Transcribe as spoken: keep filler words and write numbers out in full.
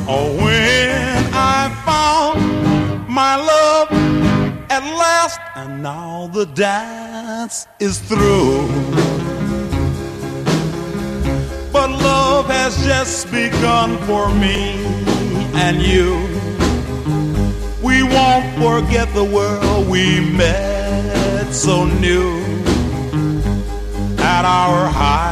Oh, when I found my love at last, and now the dance is through. But love has just begun for me and you. We won't forget the world we met so new at our high